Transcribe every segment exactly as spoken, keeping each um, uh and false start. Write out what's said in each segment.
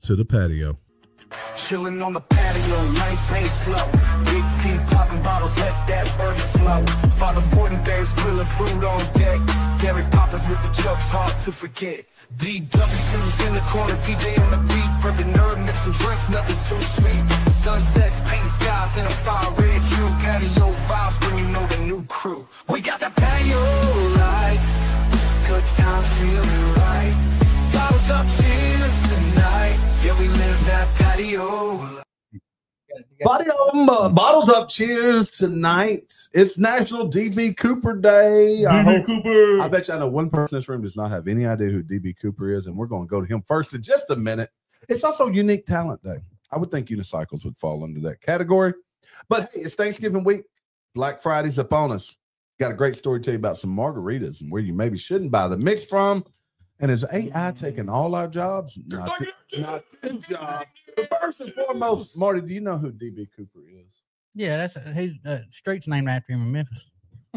to the patio. Chilling on the patio, life ain't slow. Big T popping bottles, let that bourbon flow. Father Fortenberry's grilling food on deck. Gary Poppins with the jokes, hard to forget. D W's in the corner, P J on the beat. Bourbon nerd, mixing drinks, nothing too sweet. Sunsets, paint skies in a fire red hue. Patio vibes when you know the new crew. We got the patio life, good times feeling right. Bottles up, cheers tonight. Yeah, we live that patio. Body on, uh, bottles up, cheers tonight. It's National D B Cooper Day. I D B hope, Cooper. I bet you I know one person in this room does not have any idea who D B Cooper is, and we're going to go to him first in just a minute. It's also Unique Talent Day. I would think unicycles would fall under that category. But hey, it's Thanksgiving week. Black Friday's upon us. Got a great story to tell you about some margaritas and where you maybe shouldn't buy the mix from. And is A I taking all our jobs? Not, th- not this job. First and foremost, Marty, do you know who D B Cooper is? Yeah, that's his uh, street's named after him in Memphis.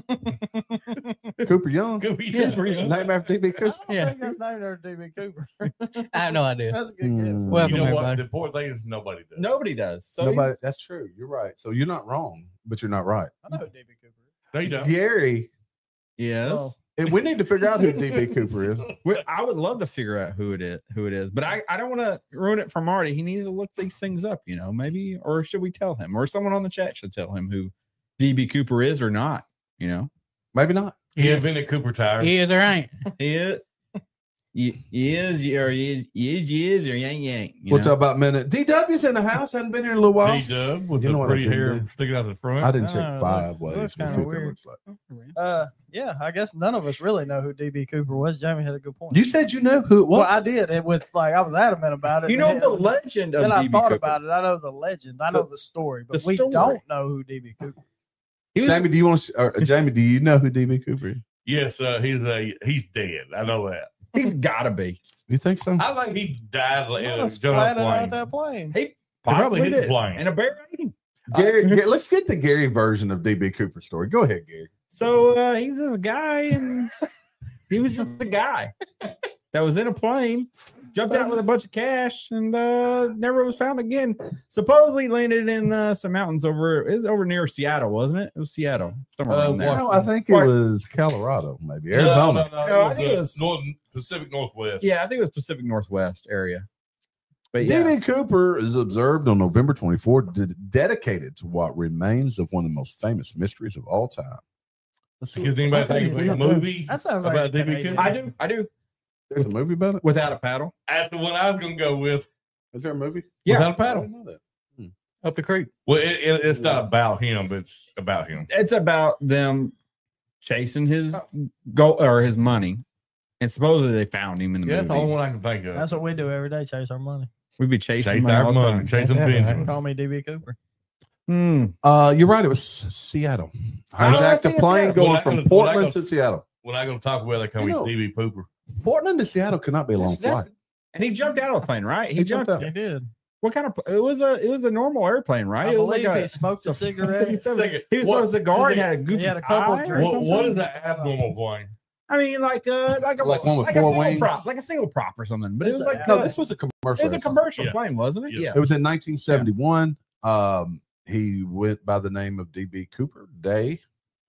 Cooper Young? Cooper Yeah. Young. Named after D B Cooper? I don't Yeah. think that's named after D B Cooper. I have no idea. That's a good Hmm. guess. You Welcome, know what? everybody. The important thing is nobody does. Nobody does. So Nobody. That's true. You're right. So you're not wrong, but you're not right. I know who D B Cooper is. No, you don't. Gary, yes. Oh. and we need to figure out who D B Cooper is. Well, I would love to figure out who it is, who it is, but I, I don't want to ruin it for Marty. He needs to look these things up, you know, maybe, or should we tell him, or someone on the chat should tell him who D B Cooper is or not, you know? Maybe not. He invented Cooper tires. He is or ain't. He is, he, he is, or he is, he is, he is, or he ain't, he ain't. You We'll know? talk about a minute. D W's in the house. Hadn't been here in a little while. D Dub with You know the what I pretty didn't hair do? sticking out the front. I didn't I check know, five looks- ways. looks We'll kinda see what that weird. looks like. Uh, yeah, I guess none of us really know who D B Cooper was. Jamie had a good point. You said you knew who it was. well, I did. It with like I was adamant about it. You know and the then- legend of Then I D B thought Cooper. about it. I know the legend. I know the, story, but the we story. don't know who D B Cooper. He was, Jamie, do you want to? Or, Jamie, do you know who D B Cooper is? Yes, uh, he's a he's dead. I know that. he's got to be. You think so? I think he died in Well, a it's jet flattened plane. out that plane. He probably hit the did. plane. And a bear ate him. Gary, Gary, let's get the Gary version of D B Cooper's story. Go ahead, Gary. So uh, he's a guy, and he was just a guy that was in a plane, jumped out with a bunch of cash, and uh, never was found again. Supposedly landed in uh, some mountains over. It was over near Seattle, wasn't it? It was Seattle, somewhere Uh, around there. No, I think it What? was Colorado, maybe No, Arizona. No, no, No, no, I it think was, it was- uh, North Pacific Northwest. Yeah, I think it was Pacific Northwest area. But yeah, D B Cooper is observed on November twenty-fourth, de- dedicated to what remains of one of the most famous mysteries of all time. Let's see. Because anybody Okay, think of yeah, a movie That sounds like about a D B Canadian. Cooper? I do, I do. There's a movie about it. Without a paddle. That's the one I was going to go with. Is there a movie? Yeah. Without a I paddle. didn't know that. Up the creek. Well, it, it, it's not about him, but it's about him. It's about them chasing his goal or his money, and supposedly they found him in the Yeah, that's the only movie. one I can think of. That's what we do every day. Chase our money. We'd be chasing Chase money our all the money. time. Chase them Yeah, Benjamins. call me D B Cooper. Hmm. Uh, you're right. It was Seattle. Oh, Hijacked I a see it plane there. going Well, I from gotta- well, I Portland gotta- to Seattle. When I go to Taco Bell, they call You me know- D B Pooper. Portland to Seattle cannot be a long That's- that's- flight. And he jumped out of the plane, right? He, He jumped. jumped He did. What kind of? It was a. It was a normal airplane, right? I it was believe like a. he smoked a a- cigarette. He was What- supposed to cigar and had a goofy He had a couple tie or drinks. What, something. what is an abnormal plane? I mean, like uh, like a Like one with like four a single wings? prop, like a single prop or something. But it was like It's No, uh, this was a it commercial. was a commercial Yeah. plane, wasn't it? Yeah. Yeah. It was in nineteen seventy-one. Um, he went by the name of D B Cooper Day,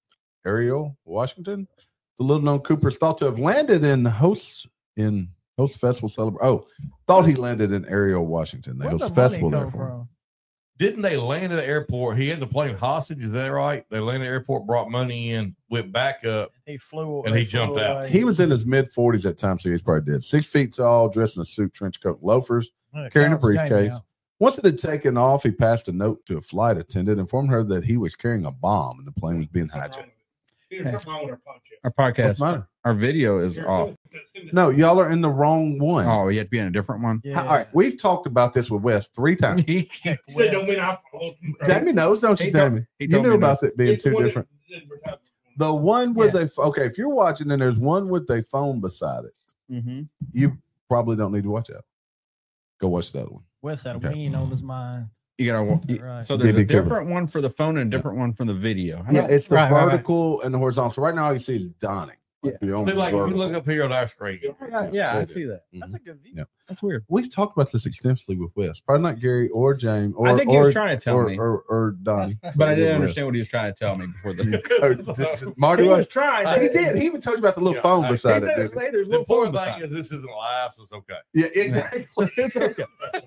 Ariel, Washington. The little known Cooper is thought to have landed in host in host festival celebration. Oh, thought he landed in Ariel, Washington. They Where'd host the money festival there come for him. from? Didn't they land at the airport? He had the plane hostage. Is that right? They landed at the airport, brought money in, went back up. He flew And they he jumped flew out. away. He was in his mid forties at the time, so he's probably dead. Six feet tall, dressed in a suit, trench coat, and loafers, Yeah, carrying a counts Jamie briefcase. out. Once it had taken off, he passed a note to a flight attendant, informed her that he was carrying a bomb and the plane was being hijacked. Our podcast, What's the matter? our video is off. No, y'all are in the wrong one. Oh, you have to be in a different one. Yeah. All right, we've talked about this with Wes three times. Heck, West. Jamie knows, don't you, He told- Jamie? he You told knew me about it being two different. The one where Yeah. they okay, if you're watching and there's one with a phone beside it, Mm-hmm. you probably don't need to watch that. Go watch the other one. West had a Okay. ween on his mind. You gotta. wa- you- Right. So there's D a B Cooper. different one for the phone and a different one for the video. How Yeah, about- it's the Right, right, right. vertical and the horizontal. So right now all you see is Donnie. Yeah. The See, only like you vertical. look up here on our screen. Yeah, yeah, I see that. That's a good view. Yeah. That's weird. We've talked about this extensively with Wes. Probably not Gary or James or I think or, he was trying to tell or, me, or, or Donnie. but I didn't Wes. understand what he was trying to tell me before the. Oh, d- d- Marty he was. was trying. He did. He even told you about the little Yeah, phone I- beside He it. said, Didn't he? "Hey, there's a The little phone important beside thing it." is this isn't live, so it's okay. Yeah, exactly. It's okay.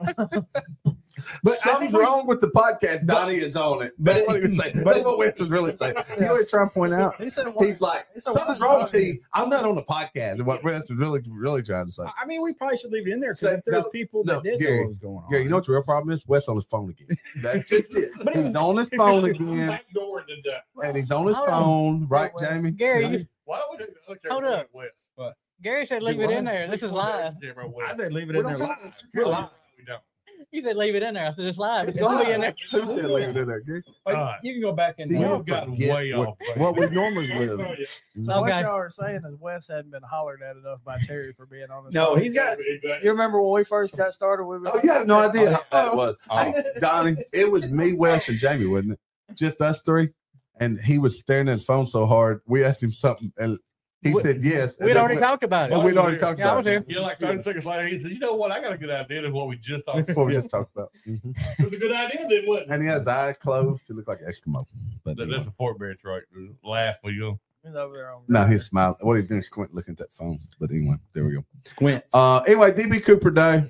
But I something's think we- wrong with the podcast. Donnie is on it. That's what he was saying. That's what Wes was really saying. See what he's trying to point out? He said, why- He's like, he said, why something's is wrong, Donnie- T. I'm not on the podcast. And what Wes was really, really trying to say. I mean, we probably should leave it in there Say- because if there's no, people no, that did Gary, know what was going on. Yeah, you know what the real problem is? Wes on his phone again. That's just it. But he's on his phone again, Backdoor did that. and he's on his Hold on. phone, right, Wes. Jamie? Gary, you- Why don't we do okay, Hold wait, up. Wes. Gary said leave Do it what? in there. This is live. I said leave it We in don't there. have live. to- We're live. We don't. He said leave it in there. I said it's live. It's It's going to be in live. there. Who said leave it in there, Gary? Like, All right. You can go back and. Do Y'all you uh, got forget way what- off base. What we normally live. So Okay. what y'all are saying is Wes hadn't been hollered at enough by Terry for being on his No, phone. he's got. You remember when we first got started? We Oh, you have no idea how bad it Oh. was. Oh. Hey, Donnie, it was me, Wes, and Jamie, wasn't it? Just us three. And he was staring at his phone so hard. We asked him something, and he We- said yes. We'd And already then talked about we- it. We'd already talked Yeah, I about was it. here. Yeah, like thirty seconds later, he said, "You know what? I got a good idea of what we just talked about." What we just talked about. Mhm. It was a good idea, then what? And he had his eyes closed. He looked like an Eskimo. But That, that's a Fort Bear truck. Laugh when you go. He's over there on. no, he's smiling. What he's doing is squint looking at that phone. But anyway, there we go. Squints. Uh, anyway, D B Cooper Day.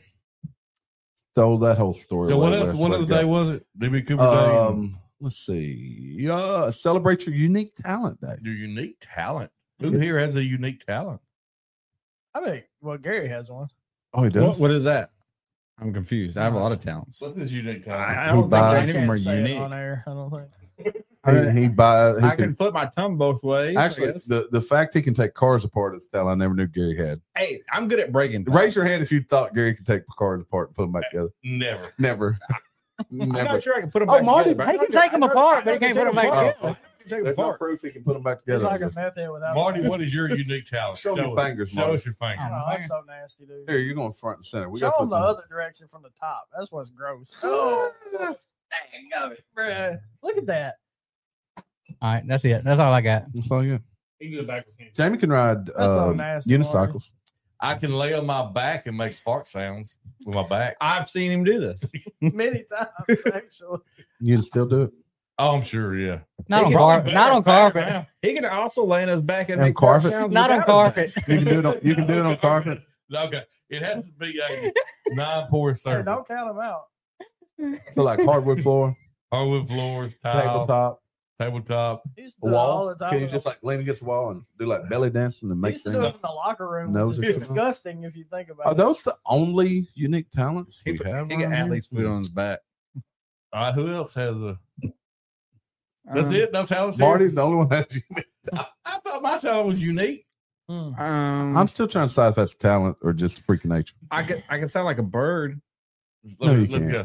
Told that whole story. So what away else? last What week. other day was it? D B Cooper Day. Um, let's see. Yeah, celebrate your unique talent day. Your unique talent. Who here has a unique talent? I think well, Gary has one. Oh, he What, what is that? I'm confused. I have a lot of talents. What's his unique talent? I, I He don't think buys- any of them are Can't say it unique. on air. I don't think. He, he buy. He I can, can flip my tongue both ways. I actually guess. the, the fact he can take cars apart is talent I never knew Gary had. Hey, I'm good at breaking. things. Raise your hand if you thought Gary could take cars apart and put them back together. Never. Never. I'm Never. not sure I can put them Oh, back Marty, together. he can take 'em apart, but he can't put 'em back together. together. Take them There's no apart. proof he can put them back It's together. like a method without. Marty, what is your unique talent? Show me your us. fingers, Show Marty. us your Oh, fingers. that's so nasty, dude. Here, you're going front and center. We Show got them the some. other direction from the top. That's what's gross. Oh, dang it, bruh. Look at that. All right, that's it. That's all I got. That's all you got. You can do the back with him. Jamie can ride That's not um, nasty, unicycles. I can lay on my back and make fart sounds with my back. I've seen him do this. Many times, actually. You can still do it. Oh, I'm sure, yeah. Not He on can- carpet. Not on carpet. He can also lay on his back and On make fart carpet? sounds Not on without his carpet. back. You can do it. On, you can do it on carpet. Okay. It has to be a nine-pour Hey, surface. don't count them out. So like hardwood floor, Hardwood floors, tile, tabletop, tabletop. He used to a do it all wall. the time. Can you just like lean against the wall and do like belly dancing and He make used to things? do it in the locker room, Nose which is is- disgusting if you think about Are it. those the only unique talents He, we have? he got around here? athlete's foot on his back. All right, who else has a? That's Um, it. No talents. here? Marty's the only one that's unique. I, I thought my talent was unique. Mm. Um, I'm still trying to decide if that's talent or just freak nature. I can I can sound like a bird. No, Let, you let me can't. go.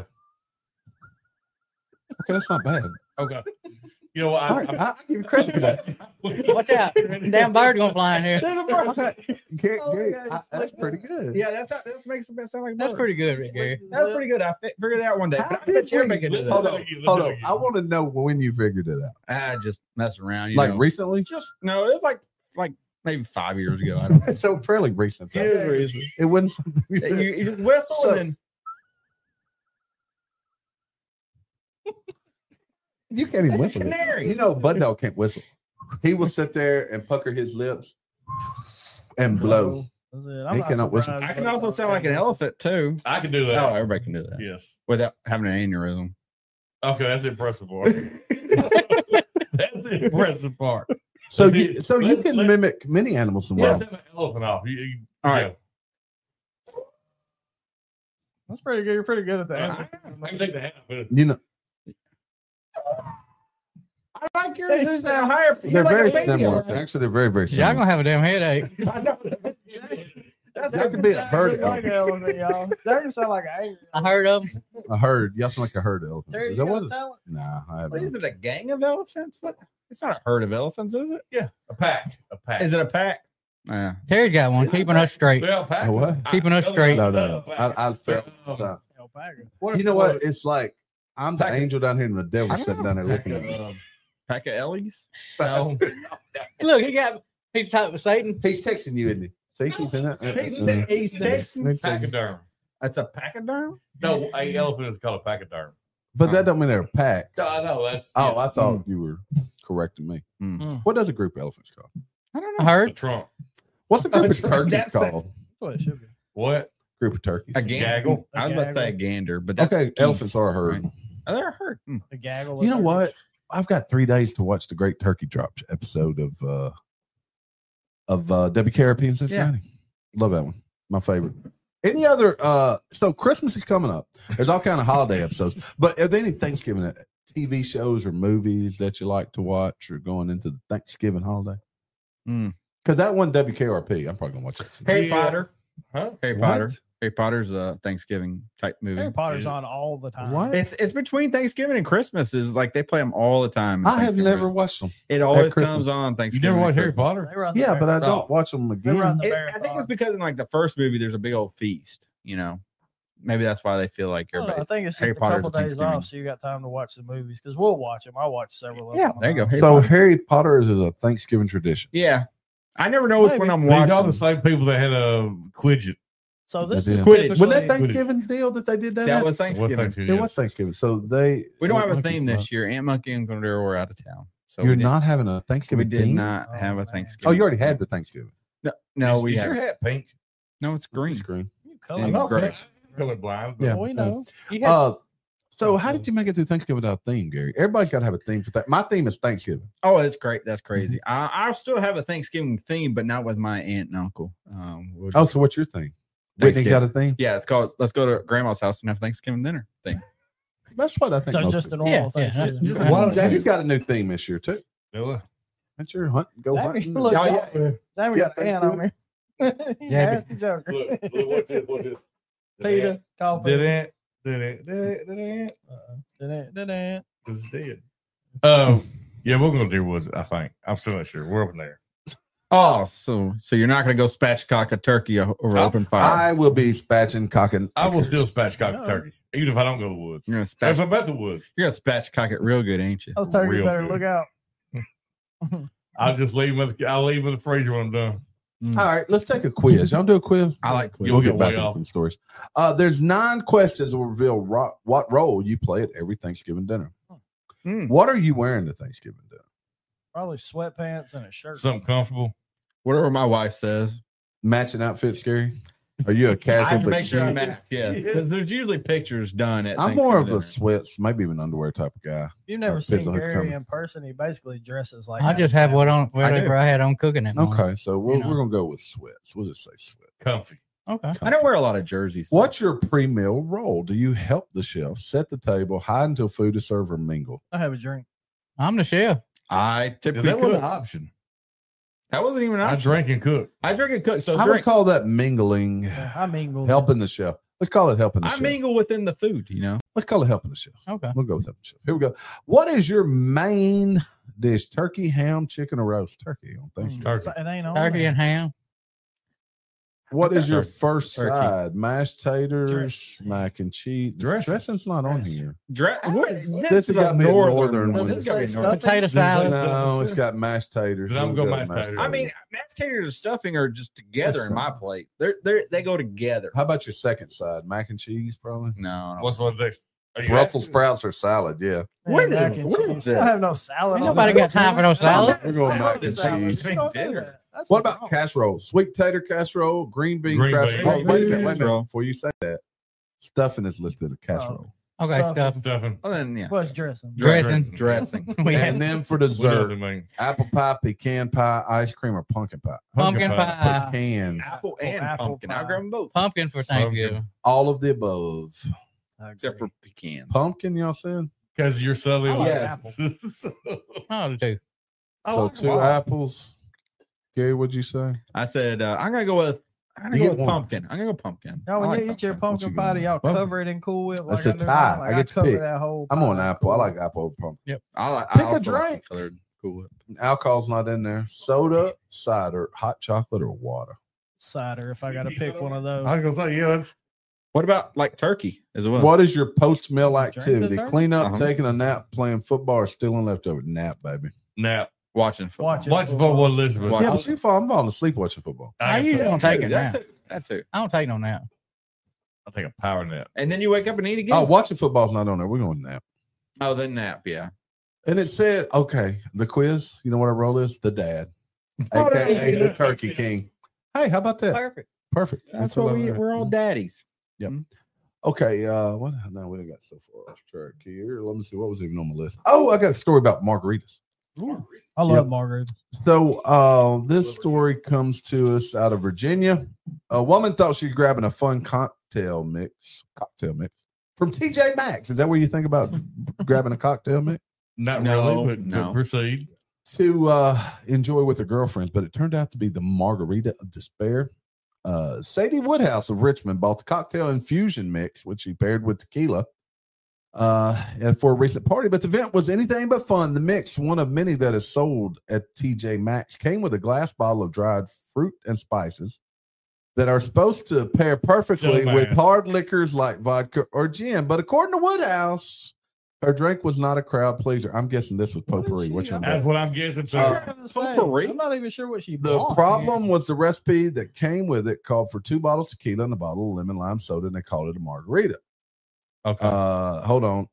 Okay, that's not bad. Okay. You know what? I, All right, I, give you credit for that. Watch out. Damn bird gonna fly in here. There's a bird. Okay, Gary, Oh, Gary, yeah, I- that's pretty good. Yeah, that's how, that makes it sound like a bird. That's pretty good, Rick Gary. That's pretty good. I fi- figured that out one day. How But I did bet you're we- making Let's it. Hold Let's on, do it. hold Let's on. do it. I want to know when you figured it out. I just mess around. You Like know. recently? just no, it was like like maybe five years ago. I don't know. It's so fairly recent. It was recent. It wasn't something. you, you whistle So- and then You can't even whistle. Canary. You know, Bud Dog can't whistle. He will sit there and pucker his lips and blow. That's it. I'm He not cannot whistle. surprised I can about also those sound like an things. elephant too. I can do that. Oh, everybody can do that Yes. without having an aneurysm. Okay, that's the impressive part. That's the impressive part. So Let's you, see. so you Let's- can let's- mimic many animals Yeah, well. have an elephant off. You, you, All right. That's pretty good. You're pretty good at yeah. that. I, I can take the hat. But You know, I like yours. They sound higher. they're You're like very a baby similar. elephant. Actually, they're very, very Y'all similar. gonna have a damn headache. I know. That's That could be a herd Like an elephant. elephant, y'all. That can sound like an angry. I heard of them. A herd. Y'all sound like a herd of elephants. Terry, Is you that got what a it- talent? Nah, I What, is haven't. it a gang of elephants? What? It's not a herd of elephants, is it? yeah, a pack. A pack. Is it a pack? Yeah. Terry's got one, keeping us straight. Yeah, a pack. A what? Keeping us straight. No, no, no. I, I felt. Um, Alpaca. You know what? It's like I'm the Pack- angel down here and the devil I sitting know. down there looking at me. Um, Pack of Ellies? no. Look, he got He's talking with Satan. He's texting you, isn't he? See, he's in it. He's texting. Pachyderm. That's a pachyderm? No, a elephant is called a pachyderm. But that don't mean they're a pack. No, I know that's. Oh, yeah, I thought you were correcting me. Mm. What does a group of elephants call? I don't I know. the heard. trunk. What's a group of That's right. turkeys That's the- called? That's what it should be. What? Group of turkeys. A gander. Gaggle? I was about to say a gander, but that's Okay, geese, elephants are a herd. right? Oh, they're a herd. Hmm. The gaggle. You know of what? turkeys. I've got three days to watch the Great Turkey Drop episode of uh of uh W K R P in Cincinnati. Love that one. My favorite. Any other uh so Christmas is coming up. There's all kind of holiday episodes. But are there any Thanksgiving T V shows or movies that you like to watch or going into the Thanksgiving holiday? Hmm. Because that one W K R P, I'm probably gonna watch that tonight. Harry Yeah. Potter. Huh? Harry What? Potter. Harry Potter's a Thanksgiving type movie. Harry Potter's Yeah. on all the time. What? It's it's between Thanksgiving and Christmas. Is like they play them all the time. in I have Thanksgiving. never watched them. It always Christmas. comes on You Thanksgiving. never and watched Harry Christmas. Potter? They run the Yeah, but I marathon. don't watch them They run again. the It- I think marathon. it's because in like the first movie, there's a big old feast. You know, maybe that's why they feel like I, don't know, everybody. I think it's Harry just a Potter's couple a days Thanksgiving. off, so you got time to watch the movies because we'll watch them. I watch several of Yeah, them. there you go. Harry So Potter. Harry Potter is a Thanksgiving tradition. Yeah, I never know which Maybe. one I'm These are watching. the same people that had a Quidget. So this That is is- Quidditch. typically, Was that Thanksgiving deal that they did that? That at? was Thanksgiving. What It Thanksgiving was is? Thanksgiving. So they We don't have a Monkey theme Club. this year. Aunt Monkey and Gundera were out of town, so You're we did- not having a We Thanksgiving did theme? not Oh, have a man. Thanksgiving. Oh, you already had the Thanksgiving. No, no, Is- we is your have. hat pink? No, it's green. Screen. You And color. I'm not gray. colorblind. Yeah. we know. You had- Uh, so how did you make it through Thanksgiving without a theme, Gary? Everybody's got to have a theme for that. My theme is Thanksgiving. oh, it's great. That's crazy. Mm-hmm. I, I'll still have a Thanksgiving theme, but not with my aunt and uncle. Um, we'll Oh, just- so what's your theme? Whitney's got a theme. yeah, it's called "Let's Go to Grandma's House and Have Thanksgiving Dinner" thing. That's what I think. So most just a people- normal Yeah, yeah. Thanksgiving. Yeah. Well, Jackie's got a new theme this year too. Really? That's your hunt. Go Damn, hunting. look, Oh, y'all- yeah. Now we Yeah, got an ant on me. He's Yeah, a but- nasty joker. Look, look, what's it? What's it? Peter, coffee. Did it? Did it? Did it? Did it? Uh-uh. Did it? Did it? It's dead. Um, yeah, we're gonna do woods. I think I'm still not sure. We're up in there. Oh, so so you're not going to go spatchcock a turkey o- over I- open fire? I will be spatching, cocking. I will still spatchcock No. the turkey, even if I don't go to the woods. you're going to If spatch. I'm at the woods, You're going to spatchcock it real good, ain't you? Those turkeys Real better good. look out. I'll just leave them. At the, I'll leave them in the freezer when I'm done. All right, let's take a quiz. Y'all do a quiz? I like quiz. We'll You'll get get back way to off. some stories. Uh, there's nine questions that will reveal ro- what role you play at every Thanksgiving dinner. Mm. What are you wearing to Thanksgiving dinner? Probably sweatpants and a shirt. Something comfortable. Whatever my wife says. Matching outfits, Gary? Are you a I casual? have to but make sure I'm cute- at. Yeah, because there's usually pictures done at. I'm more of Thanksgiving a sweats, maybe even underwear type of guy. You've never Uh, seen depends on who's Gary coming. in person. He basically dresses like I that. just have what on whatever do. I, had on cooking it. Okay, so we'll, You know. we're gonna go with sweats. We'll just say sweat. Comfy. Okay. dinner. I don't wear a lot of jerseys. What's your pre-meal role? Do you help the chef set the table, hide until food is served, or mingle? I have a drink. I'm the chef. I Yeah, typically that was cook. an option. That wasn't even an I option. drink and cook. I drink and cook. So I would drink. call that mingling, Yeah, I mingle. helping the chef. Let's call it helping the I chef. mingle within the food. You know. Let's call it helping the chef. Okay. We'll go with helping the chef. Here we go. What is your main dish? Turkey, ham, chicken, or roast? Turkey on Thanksgiving. Turkey. So it ain't on Turkey there. and ham. What is your Turkey. first Turkey. side? Mashed taters, Dress. mac and cheese. Dressing. Dressing's not on Dressing. here. Dre- what? This This has is got a me a northern northern one. one. This has got to be Does it say northern. Potato salad. No, it's got mashed taters. Then I'm We'll going go mashed with taters. I mean, mashed taters and stuffing are just together That's in my fine. plate. They're they they go together. How about your second side? Mac and cheese, probably. No, no. What's one next? Are you Brussels asking? sprouts or salad? Yeah. Yeah, What mac is- and what cheese. is I don't this? have no salad. Ain't on nobody there. got time for no salad. We're going mac and Salad. cheese. You don't do Dinner. that. That's What what's about wrong. casserole? Sweet tater casserole, green bean Green casserole. bean. Oh, wait a minute, wait a minute. Casserole. Before you say that, stuffing is listed as casserole. Okay, Stuff. stuff. Stuffing. Well, then, yeah. What's dressing? Dressing. Dressing. We And had then for We know dessert, what I mean. apple pie, pecan pie, ice cream, or pumpkin pie. pumpkin pie. Pecan. Apple Oh, and apple pumpkin. pie. I'll grab them both. Pumpkin for Thanksgiving. All of the above. I Except agree. for pecans. Pumpkin, y'all said? Because you're subtly. I like Yes. apple. Oh, the two. I So like two them all. apples. Gary, what'd you say? I said uh, I'm gonna go with I'm gonna You go get with one. pumpkin. I'm gonna go pumpkin. Y'all, when I like you eat your pumpkin. pumpkin What you pie, do y'all going? cover it in Cool Whip. It's I a do tie. mine. Like, I get to cover pick. that whole. I'm pie on in apple. I Cool like Whip. apple pumpkin. I like Pick I a also like drink. colored Cool Whip. Alcohol's not in there. Soda, cider, hot chocolate, or water. Cider. If I got to pick one of those. I was gonna say, yeah, that's What about like turkey as well? What is your post meal Drink activity? dessert? Clean up, Uh-huh. taking a nap, playing football, or stealing leftover nap, baby. nap. Watching football. Watching. Watch the football, Elizabeth. Watch- Yeah, but you fall. I'm falling asleep watching football. I How can you tell. gonna take a That nap? too. That too. I don't take no nap. I'll take a power nap. And then you wake up and eat again. Oh, watching football's not on there. We're going to nap. Oh, then nap. Yeah. And it said, okay, the quiz. You know what our role is? The dad, Oh, aka yeah. the Turkey King. Hey, how about that? Perfect. Perfect. That's what we, we're all daddies. Okay, uh, what? No, we done got so far off track here. Let me see what was even on my list. Oh, I got a story about margaritas. I love Yep. Margaret. So, uh, this story comes to us out of Virginia. A woman thought she was grabbing a fun cocktail mix, cocktail mix from T J Maxx. Is that where you think about grabbing a cocktail mix Not No, really, but no. proceed. to uh, enjoy with her girlfriends? But it turned out to be the margarita of despair. Uh, Sadie Woodhouse of Richmond bought the cocktail infusion mix, which she paired with tequila, uh, and for a recent party. But the event was anything but fun. The mix, one of many that is sold at T J Maxx, came with a glass bottle of dried fruit and spices that are supposed to pair perfectly Dumbass. with hard liquors like vodka or gin. But according to Woodhouse, her drink was not a crowd pleaser. I'm guessing this was potpourri. What you That's what I'm guessing. too. Uh, I'm gonna say, Potpourri? I'm not even sure what she The bought. problem was the recipe that came with it called for two bottles of tequila and a bottle of lemon lime soda, and they called it a margarita. okay. Uh, hold on.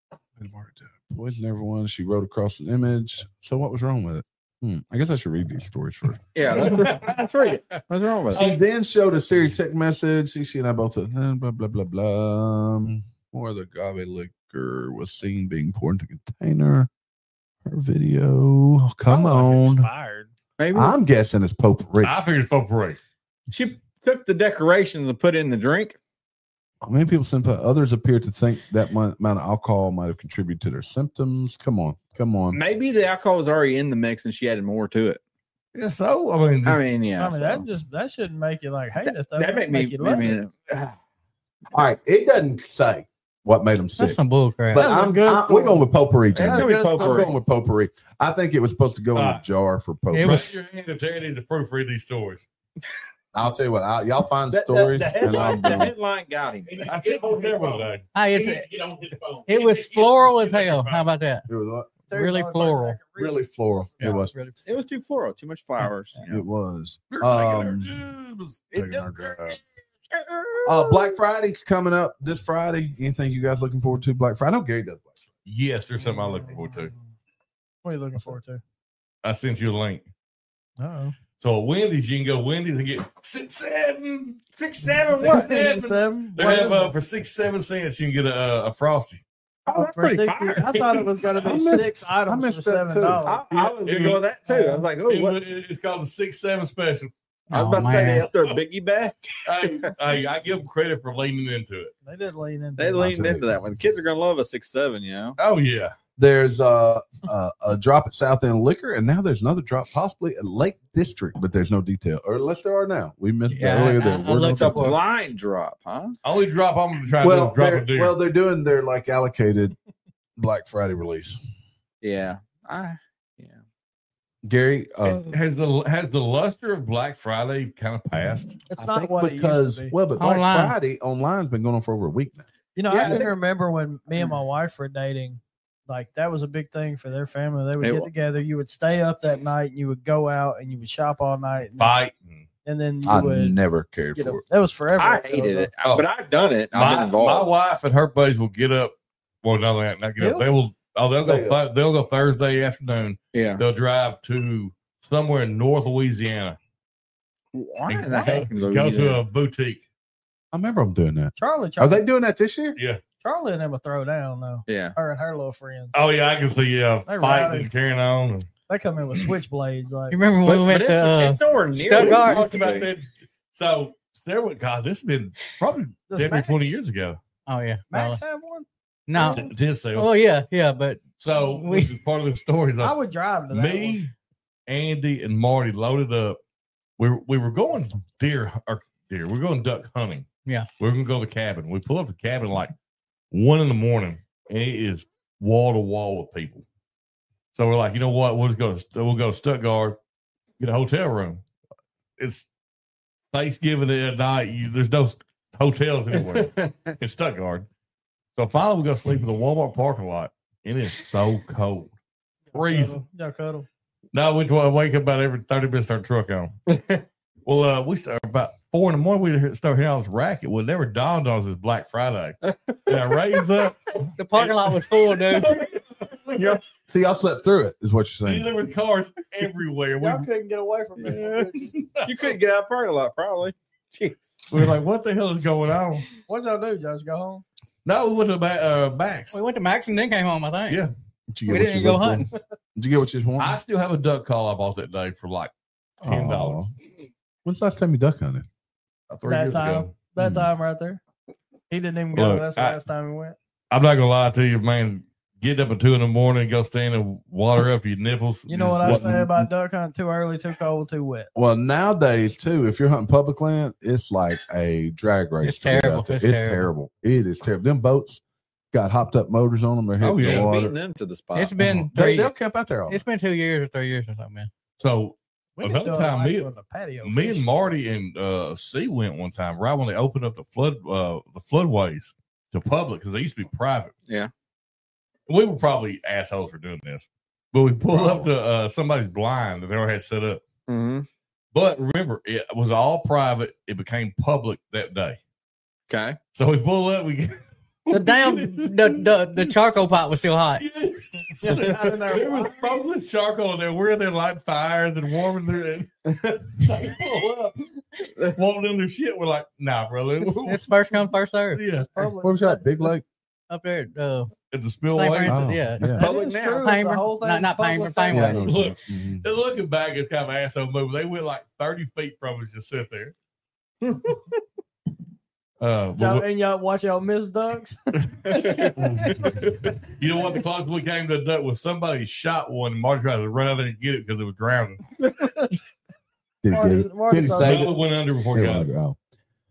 Poison everyone. She wrote across an image. So what was wrong with it? Hmm. I guess I should read these stories first. Yeah. Let's, let's read it. What's wrong with She it? then showed a series text message. She, she and I both said, eh, blah, blah, blah, blah. Um, More of the agave liquor was seen being poured into a container. Her video. Come on. Expired. Maybe I'm guessing it's potpourri. I figured it's potpourri. she took the decorations and put it in the drink. Many people simply, others appear to think that mon- amount of alcohol might have contributed to their symptoms. Come on, come on. Maybe the alcohol was already in the mix and she added more to it. Yeah, so I mean, I mean, yeah. I mean, so- that just that shouldn't make you like hate it though. that make me. you I love it. mean, All right, it doesn't say what made them sick, That's some bull crap. but That's a I'm, good I'm- we're going with potpourri. That's Jimmy. gonna be I'm potpourri. going with potpourri. I think it was supposed to go in Uh, a jar for potpourri. it was- raise your hand if Terry needs to proofread these stories. I'll tell you what, I, y'all find That- stories. the, the, and I'll headline, the do 'em. headline got him. I said hotel one today. Hey, it's, it was floral as hell. How about that? It was what? Really floral. Really floral. Yeah. It was. Really- It was too floral, too much flowers. you know. It was. We're taking our Um, jobs. taking our grab. Uh, Black Friday's coming up this Friday. Anything you guys looking forward to? Black Friday. I know Gary does. Black Friday. Yes, there's something I'm looking forward to. What are you looking forward to? I sent you a link. Uh So at Wendy's, you can go to Wendy's and get six, seven, six, seven. oh. What? They Seven. have uh, for six, seven cents. You can get a, a frosty. Oh, that's For pretty sixty, fire. I thought it was going to I be missed- six I items missed for that seven too. dollars. I, I was gonna go with that too. I was like, oh, It what? was- it's called the six, seven special. I was Oh, about to say man. they up there a biggie bag. I, I, I give them credit for leaning into it. They did lean into They it. leaned tell you. into that one. The kids are gonna love a six seven, you know. Oh yeah. There's uh, uh, a drop at South End Liquor, and now there's another drop possibly at Lake District, but there's no detail. Or unless there are now. We missed Yeah, that earlier. I- There I were no looked It's a up details. blind drop, huh? Only drop I'm trying well, to do is drop they're, a deer. well, they're doing their like allocated Black Friday release. Yeah. I yeah. Gary, uh, has the has the luster of Black Friday kind of passed? It's I not think what because it used to be. well, but Black Online. Friday online's been going on for over a week now. You know, Yeah, I I can think- remember when me and my wife were dating. Like that was a big thing for their family. They would It get wa- together. You would stay up that night, and you would go out, and you would shop all night, and, Fight. and then you I would. never cared You for know, it. that was forever. I ago, hated though. it, Oh. but I've done it. I've My, been my involved. wife and her buddies will get up. Well, no, they not get up. Really? They will. Oh, they'll They go. go. Th- they'll go Thursday afternoon. Yeah. They'll drive to somewhere in North Louisiana Why and in the heck go, go to a boutique. I remember them doing that. Charlie, Are Charlie, they doing that this year? Yeah. Charlie and them would throw down though. Yeah. Her and her little friends. Oh yeah, I can see. Yeah, They fighting rowdy. and carrying on. And They come in with switchblades. Like You remember when we went it's, to uh, it's nowhere near Stuttgart? what it talked used to about be. that. So there was God. This has been probably Does definitely Max- twenty years ago. oh yeah, Max probably. have one. no, T- Tis sale. oh yeah, yeah, but So we- this is part of the story. I Like, would drive to that me, one. Andy, and Marty loaded up. We were, we were going deer or deer. We are going duck hunting. Yeah. we are gonna go to the cabin. We pull up the cabin like one in the morning, and it is wall to wall with people. So we're like, you know what? We'll just go to we'll go to Stuttgart, get a hotel room. It's Thanksgiving at night. You, there's no hotels anywhere in Stuttgart. So finally, we go sleep in the Walmart parking lot. It is so cold, freezing. Y'all cuddle. No, we I wake up about every thirty minutes, start truck on. Well, uh, we start about four in the morning. We start hearing all this racket. Well, it never dawned on us it's Black Friday. And I raise up. The parking lot was full, dude. See, y'all slept through it, is what you're saying. There were cars everywhere. We, Y'all couldn't get away from it. You couldn't get out of the parking lot, probably. Jeez. we were like, what the hell is going on? What y'all do? Y'all just go home? No, we went to ba- uh, Max. We went to Max and then came home, I think. Yeah. Did you We what didn't you go looked for? hunting. Did you get what you wanted? I still have a duck call I bought that day for like ten dollars. Aw. When's the last time you duck hunted? Three That years time. ago. That Hmm. time right there. He didn't even go. Look, That's the I- last time we went. I'm not gonna lie to you, man. Get up at two in the morning, go stand and water up your nipples. You know what Just- I say about duck hunting? Too early, too cold, too wet. Well, nowadays too, if you're hunting public land, it's like a drag race. It's to get terrible. out there. It's It's, terrible. terrible. It is terrible. Them boats got hopped up motors on them. They're hitting Oh, yeah. the water. Beating them to the spot. It's been They, three. they'll camp out there all It's been two years or three years or something, man. So We Another just time, me- on the patio. me and fishing. Marty and uh C went one time right when they opened up the flood uh the floodways to public because they used to be private. Yeah. We were probably assholes for doing this. But we pulled up to uh somebody's blind that they already had set up. Mm-hmm. But remember, it was all private. It became public that day. Okay. So we pull up, we get The damn the, the the charcoal pot was still hot. Yeah, they're not in there. There was smokeless charcoal in there. We're in there lighting fires and warming their and pull up, walking in their shit. We're like, nah, brother. It's, it's first come, first serve. Yeah, Public. Where was that? Big Lake? Up there, uh, at the St. spillway. Francis, Oh, yeah. yeah. public It is now. true. Pamer. The whole thing Not- not is public Pamer, thing. Pamer. Yeah, I know what you're Look. saying. Mhm. And looking back, it's kind of an asshole move. They went like thirty feet from us, just sit there. uh, but Y'all, what- and y'all watch y'all miss ducks. you know what? The closest we came to a duck was somebody shot one. And Marty tried to run out there and get it because it was drowning. Did he get Marty's- it? Marty's Did he on save that. Another went under before it? he got it. Oh.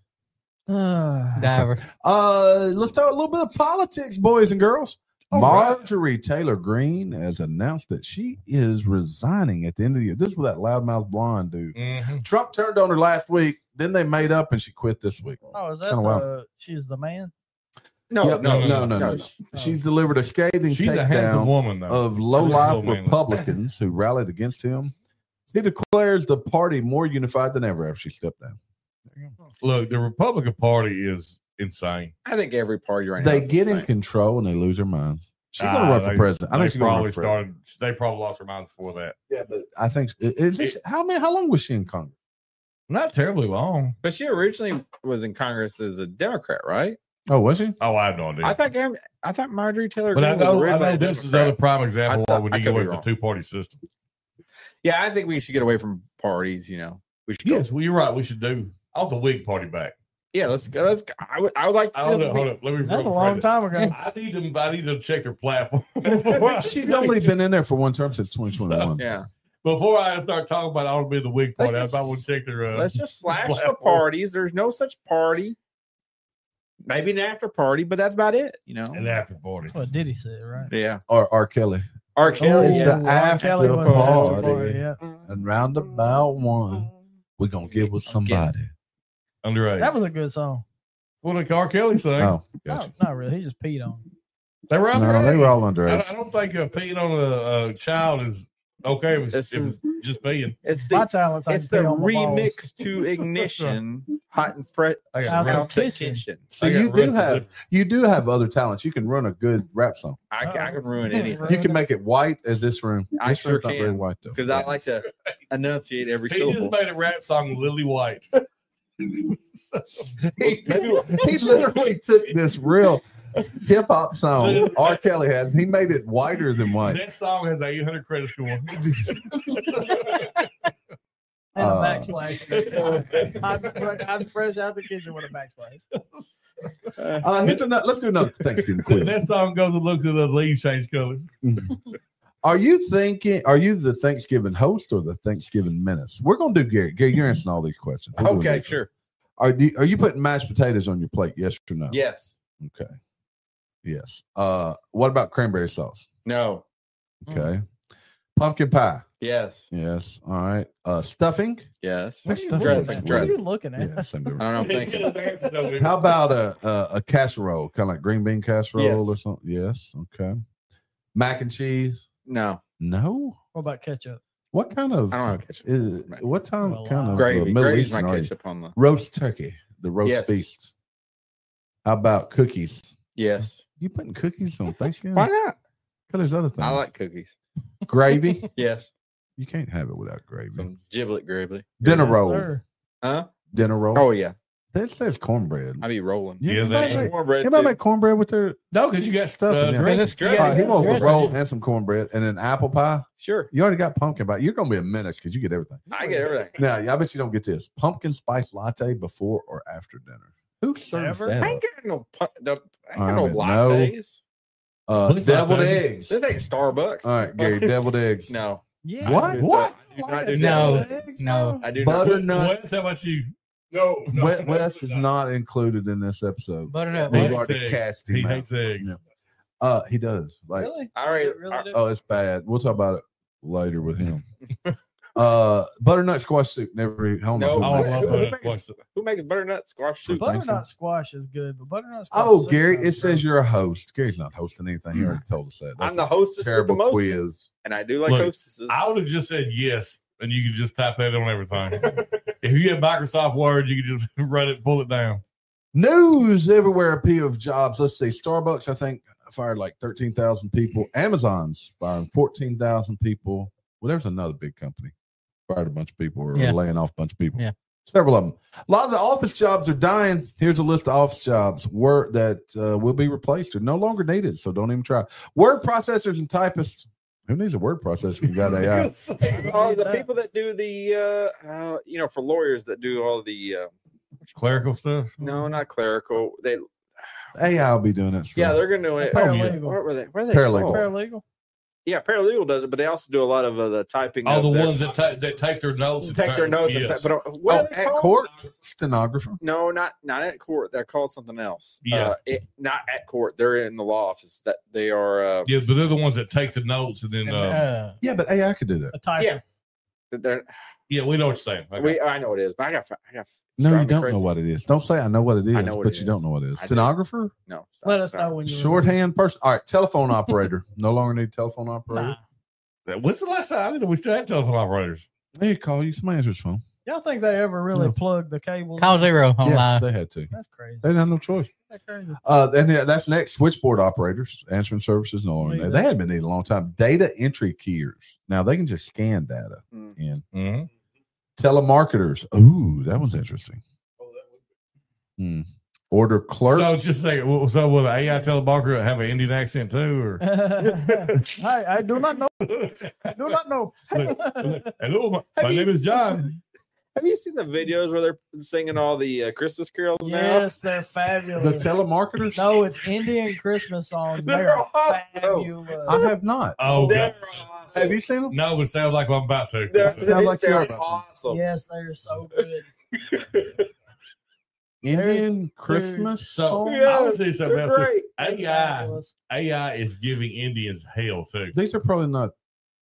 Diver. Uh, let's talk a little bit of politics, boys and girls. All right. Marjorie Taylor Greene has announced that she is resigning at the end of the year. This was that loudmouth blonde dude. Mhm. Trump turned on her last week. Then they made up, and she quit this week. Oh, is that Kinda the? wild. She's the man. No, Yep, no, no, no, no. She's delivered a scathing She's a handsome takedown woman, though. of low-life Little man. Republicans who rallied against him. He declares the party more unified than ever after she stepped down. Look, the Republican Party is insane. I think every party right now. They is get in insane. control and they lose their minds. She's going Ah, to run for they- president. I they think she's going to probably run for president. started. They probably lost their minds before that. Yeah, but I think is this, how many? How long was she in Congress? Not terribly long. But she originally was in Congress as a Democrat, right? Oh, was she? Oh, I have no idea. I thought I thought Marjorie Taylor but I Greene was know, I originally know a this is Democrat. another prime example I of thought- why we I need to could go be with the wrong. two party system. Yeah, I think we should get away from parties. You know, we should. Yes, Go. well, you're right. We should do. I want the Whig Party back. Yeah, let's go. Let's. Go. I would. I would like to. Hold see up, the- hold up. Let me. That's a rephrase long it. time ago. I need them. I need to check their platform. She's only been in there for one term since twenty twenty-one. Yeah, Before I start talking about I want to be the Whig Party, I Let's about to check their. Uh, let's just slash the platform. parties. There's no such party. Maybe an after party, but that's about it. You know. an after party. That's what Diddy said, right? Yeah. Or R. Kelly. R. Kelly. It's yeah. the R. after Kelly was the after party. yeah. And round about one, we're going to get with somebody. Underage. That was a good song. What did R. Kelly say? Oh, No, gotcha. not really. He just peed on. him. They were underage. No, they were all I, underage. I don't think uh, peeing on a, a child is okay. It was, It's it was just peeing. It's My the talent's I it's can the pee on my balls. remix to Ignition, Hot and Fret. I Out got, of rap, the kitchen. Kitchen. So I got you do arrested. have you do have other talents. You can run a good rap song. I, can- I can ruin Uh-oh. anything You can make it white as this room. I This sure room's not very can, white though. because I like to enunciate every He just syllable. made a rap song, Lily White. he, he literally took this real hip hop song R. Kelly had, and he made it whiter than white. That song has a eight hundred credit score. And a Uh, backsplash. I'm, I'm fresh out the kitchen with a backsplash. Uh, here's another, let's do another Thanksgiving quiz. that song goes and looks at the leaves change color. Are you thinking? Are you the Thanksgiving host or the Thanksgiving menace? We're gonna do Gary. Gary, you're answering all these questions. We're doing Okay, these. sure. Are you, are you putting mashed potatoes on your plate? Yes or no? Yes. Okay. Yes. Uh, what about cranberry sauce? No. Okay. Pumpkin pie. Yes. Yes. All right. Uh, stuffing. Yes. What's What stuffing? are you Dressing, looking at? What are dressing. you looking at? Yeah, same difference. I don't know. I'm thinking. How about a, a a casserole, kind of like green bean casserole Yes. or something? Yes. Okay. Mac and cheese. No. No. What about ketchup? What kind of? I don't have ketchup. Is, what time? Well, kind uh, of Gravy. uh, Middle Gravy's Eastern my are you? ketchup on the. Roast turkey, the roast Yes. beasts. How about cookies? Yes. You putting cookies on Thanksgiving? Why not? Because there's other things. I like cookies. gravy. Yes. You can't have it without gravy. Some giblet gravy. Dinner Yes, roll. sir. Huh? Dinner roll. Oh yeah. That says cornbread. I be rolling. You- Yeah, anybody they- make- Cornbread anybody too. make cornbread with their No, because you got stuff stuff. in Uh, there? dressing. Yeah, All right, he wants a dressing. roll and some cornbread and an apple pie. Sure. You already got pumpkin pie. You're gonna be a menace because you get everything. I get everything. Now, I bet you don't get this pumpkin spice latte before or after dinner. Who serves Never. that? I ain't getting no pu- the, I ain't All got no right, no. lattes. Uh, What's deviled latte? eggs. This ain't Starbucks. All right, Gary, deviled eggs. No. Yeah. What? I do What? not- I do not do No. that. Eggs, No. bro. I do Butter not. nut. Wes, how about you? No, no Wet West is not included in this episode. Butternut. He We've hates already eggs. cast him He out. hates eggs. Yeah. Uh, he does. Like, Really? All right. Really I- do? oh, it's bad. We'll talk about it later with him. uh, butternut squash soup. Never. I don't know No. who I makes love it. Who butternut makes- squash soup. Who makes butternut squash soup? Butter- Butternut squash is good, but butternut squash. Oh, soup Gary, sounds it says gross. you're a host. Gary's not hosting anything. He already told us that. That's I'm the hostess terrible with the most, quiz. and I do like Look, hostesses. I would have just said yes, and you could just type that on everything. If you get Microsoft Word, you can just run it, pull it down. News everywhere. A peal of jobs. Let's see. Starbucks, I think, fired like thirteen thousand people. Amazon's firing fourteen thousand people. Well, there's another big company. Fired a bunch of people or Yeah. laying off a bunch of people. Yeah. Several of them. A lot of the office jobs are dying. Here's a list of office jobs word that uh, will be replaced or no longer needed. So don't even try. Word processors and typists. Who needs a word processor? You got A I. Oh, the people that do the, uh, uh, you know, for lawyers that do all the, uh, Clerical stuff. no, not clerical. They, A I will be doing that stuff. yeah, they're gonna do it. Paralegal. Where were they? Where are they? Paralegal. called? Paralegal. Yeah, paralegal does it, but they also do a lot of uh, the typing. All of the their- ones that take that take their notes, and take their type- notes. And yes. type, but uh, what Oh, are they at called? court, stenographer. No, not not at court. They're called something else. Yeah. uh, it, not at court. They're in the law office. That they are. Uh, yeah, but they're the ones that take the notes, and then And, uh, uh, Yeah, but A I could do that. A typer. Yeah. they're. yeah, we know what you're saying. Okay. We, I know what it is, but I got. I got. No, you driving me don't crazy. know what it is. Don't say I know what it is, I know what but it you is. don't know what it is. I do. Stenographer, No. stop, Let us stop. know when you shorthand person. All right, telephone operator. No longer need telephone operator. Nah. When's the last time I didn't know we still had telephone operators? They call you. Somebody answers phone. Y'all think they ever really No. plugged the cable? call zero Yeah, online. they had to. That's crazy. They didn't have no choice. That's crazy. Uh, and yeah, that's next. Switchboard operators, answering services. No longer. Leave They that. had been needed a long time. Data entry keyers. Now they can just scan data Mm. in. Mm-hmm. Telemarketers. Ooh, that one's interesting. Hmm. Order clerk. So just say, well, so will the A I telemarketer have an Indian accent too, or? I, I do not know. I do not know. Hello, my, my name is John. Have you seen the videos where they're singing all the uh, Christmas carols now? Yes, they're the fabulous. telemarketers. No, it's Indian Christmas songs. They're They're awesome. fabulous. I have not. Oh, They're God. awesome. Have you seen them? No, but it sounds like I'm about to. They're, Sounds like they're you're about to. awesome. Yes, they're so good. Indian Christmas So song. Yeah, I will tell you something They're else. too. great. A I, Fabulous. A I is giving Indians hell too. These are probably not.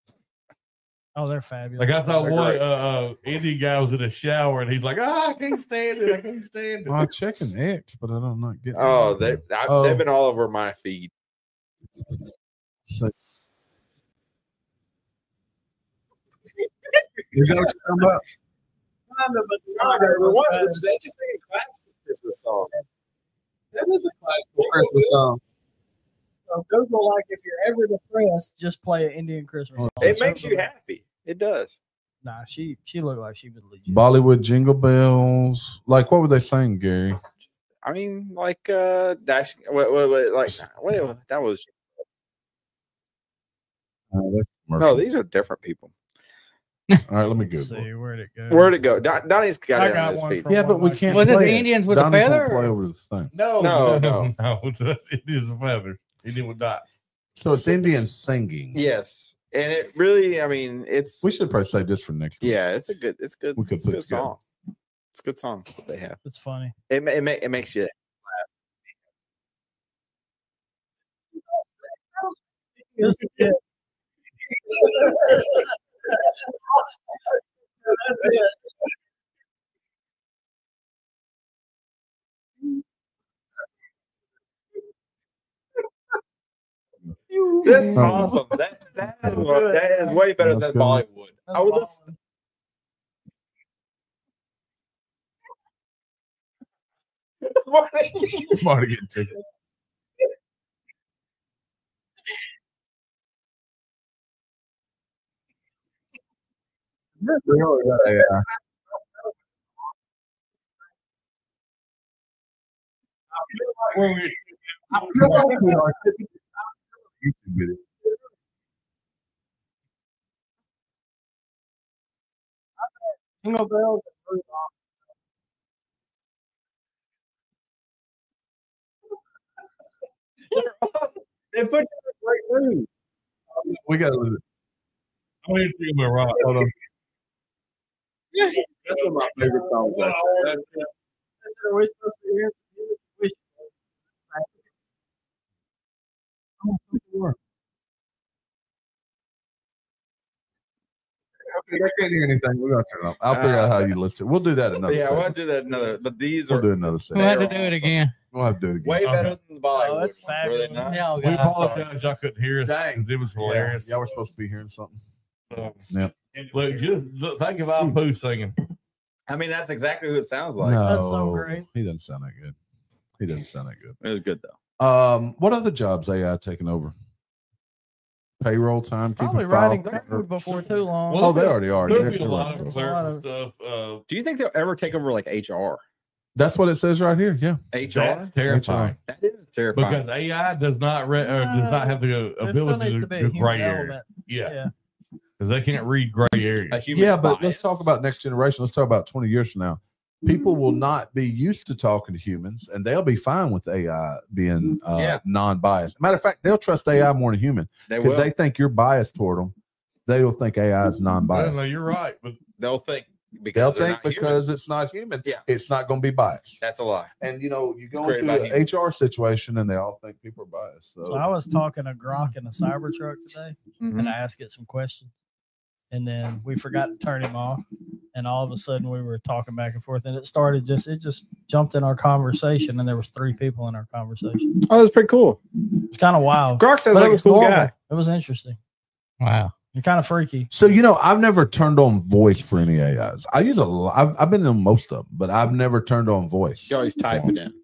Oh, they're fabulous. Like I thought They're one great. uh, uh, Indian guy was in the shower and he's like, "Ah, I can't stand it. I can't stand it." Well, I'm checking X, but I don't not getting. Oh, it. they I, Oh. they've been all over my feed. So- Is that what you're talking about? That's just a classic Christmas song. That is a classical Christmas song. So Google, like, if you're ever depressed, just play an Indian Christmas song. It makes you happy. It does. Nah, she she looked like she was legit. Bollywood jingle bells. Like, what were they saying, Gary? I mean, like uh, dash. Wait, wait, wait, like what? That was no. These are different people. All right, let me Let's Google. see, where'd it go? Where'd it go? Don, Donnie's got I it on got his one feed. from Yeah, but we one of can't. my- Was it play the Indians with the Donnie's gonna feather, Play or- over this thing. No, no, no. no. It is a feather. Indian with dots. So it's Indian singing. Yes, and it really. I mean, it's We should probably save this for next week. yeah. It's a good. It's good. We could It's a put good together. song. It's a good song that they have. It's funny. It ma- it, ma- it makes you. This is it. That's it. That's awesome. That That is, that is way better That's than good. Bollywood. That's I would balling. listen. Marty getting tickets. Yeah. I feel like we are YouTube video. Jingle bells and Rudolph. They put you in a great mood. We got to I'm gonna do my rock. hold on. That's one of my favorite songs. Actually. Are we supposed to hear music? We Okay, I can't hear anything. We're gonna turn it off. I'll figure out how you list it. We'll do that another. Yeah, segment. we'll do that another. But these We'll are do another We'll segment. have to They're do it awesome. again. We'll have to do it again. way Okay. better than the Bollywood. Oh, that's ones, were they fabulous. not? Yeah, We God. apologize. Y'all couldn't hear us Dang. because it was Yeah, hilarious. y'all were supposed to be hearing something. So, Yep. look, just look, think of Al Pooh singing. I mean, that's exactly who it sounds like. no, That's so great. He doesn't sound that good. He doesn't sound that good. It was good though. Um, what other jobs A I taking over? Payroll, timekeeping, probably file- writing code before too long. Well, Oh, they already are. There'll You're- be a you're lot right. of There's a lot clerical stuff. Uh, Do you think they'll ever take over like H R? That's what it says right here. Yeah. H R? that's terrifying That is terrifying. because A I does not re- or does not have the There still ability needs to to be a do human gray area. element. Yeah, Yeah. because they can't read gray A area. human Yeah, but let's bias. talk about next generation. Let's talk about twenty years from now. People will not be used to talking to humans, and they'll be fine with A I being uh, Yeah. non-biased. Matter of fact, they'll trust A I more than human They because will. they think you're biased toward them. They will think A I is Well, non-biased. no, you're right, but They'll think They'll because they're think not human. because it's not human, Yeah. it's not going to be biased. That's a lie. And you know, you go created into by an H R situation, and they all think people are biased. So, So I was talking to Gronk in a Cybertruck today, Mhm. and I asked it some questions, and then we forgot to turn him off, and all of a sudden we were talking back and forth, and it started just it just jumped in our conversation, and there was three people in our conversation. Oh, that's pretty cool. It's kind of wild, Grok sounds but like it a was cool normal. guy. It was interesting. Wow. You're kind of freaky. so you know, I've never turned on voice for any A Is. I use a lot. I've, I've been in most of them, but I've never turned on voice. You always type it in.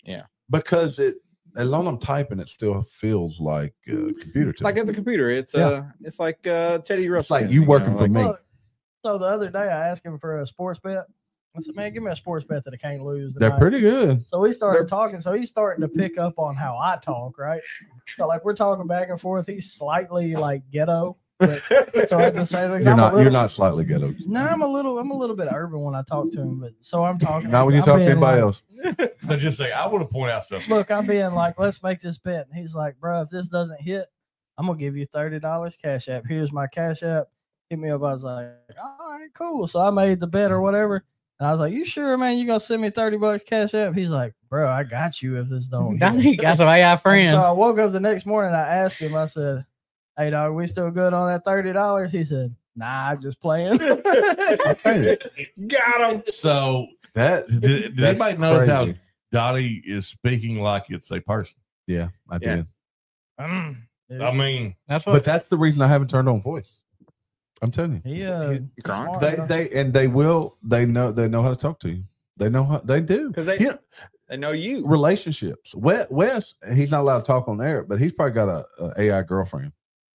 because it as long as I'm typing, it still feels like uh, computer to Like me. it's a computer. It's Yeah. uh it's like uh Teddy Russell. It's like you working for me. Look, so the other day I asked him for a sports bet. I said, "Man, give me a sports bet that I can't lose." They're tonight." pretty good. So we started talking. So he's starting to pick up on how I talk, right? So like we're talking back and forth. He's slightly like ghetto. But, so I just say, like, You're I'm a not. little- You're not slightly ghetto. No, I'm a little. I'm a little bit urban when I talk to him. But so I'm talking. Not when you I'm talk to being anybody like, else. so just say, I want to point out something. Look, I'm being like, let's make this bet. And he's like, bro, if this doesn't hit, I'm gonna give you thirty dollars cash app. Here's my cash app. Hit me up. I was like, all right, cool. So I made the bet or whatever. And I was like, you sure, man? You gonna send me thirty bucks cash app? He's like, bro, I got you if this don't hit. He got some A I And friends. so I woke up the next morning. I asked him. I said, "Hey, dog, we still good on that thirty dollars?" He said, "Nah, just playing." Hey, Got him. So that did, did that's anybody notice how crazy. Dottie is speaking like it's a person? Yeah, I Yeah. did. Mm. I mean, That's But what that's the reason I haven't turned on voice. I'm telling you. he, uh, he's Gronk? smart, They though. they and they will. They know. They know how to talk to you. They know how they do. Because they, You know, they know you. relationships. Wes, Wes, he's not allowed to talk on air, but he's probably got a, a AI girlfriend.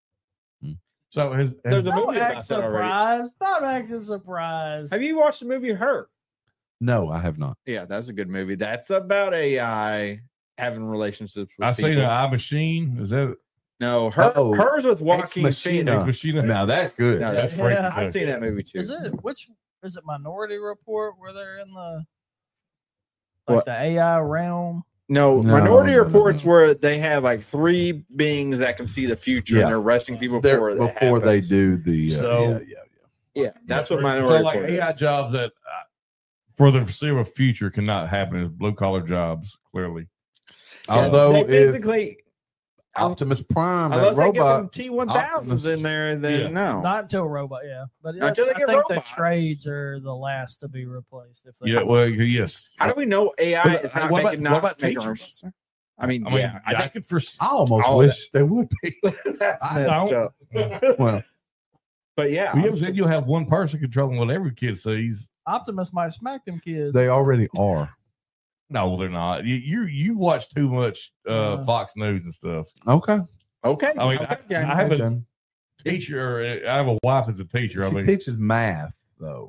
so his, his There's a Don't movie act about that already. surprised. Stop acting surprised. Have you watched the movie Her? No, I have not. Yeah, that's a good movie. That's about A I having relationships with I people. seen an I Machine. Is that No, her, Oh, hers with Joaquin Machina. Phoenix. Machine? Now that's good. No, That's Yeah. freaking I've good. seen that movie too. Is it which is it Minority Report where they're in the like What? the A I realm? No, No, Minority no, no, Reports no. where they have like three beings that can see the future Yeah. and they're arresting people They're- before, it before they happens. do the. Uh, So- yeah, yeah, yeah. Yeah, that's what So, Minority like Report A I is. jobs that uh, for the foreseeable future cannot happen as blue collar jobs. Clearly, Yeah, Although they if basically, Optimus Prime, that unless they get them robot, T one thousands Optimus- in there, then Yeah. no. Not until robot, yeah. But Not until they I get think robots. the trades are the last to be replaced. If they yeah. Well, yes. How do we know A I But, is uh, not what making about- not what about making teachers? robots? I mean, I mean, yeah, I, I think could foresee. I almost All wish they would be. that's I messed don't. up. Well, But yeah, Well, you I'm ever sure- said you'll have one person controlling what every kid sees? Optimus might smack them kids. they already are. No, they're not. You you, you watch too much uh, Uh. Fox News and stuff. Okay. okay. I mean, okay, I, Jamie. I have a Jamie. teacher. Or I have a wife that's a teacher. I She mean, teaches math though.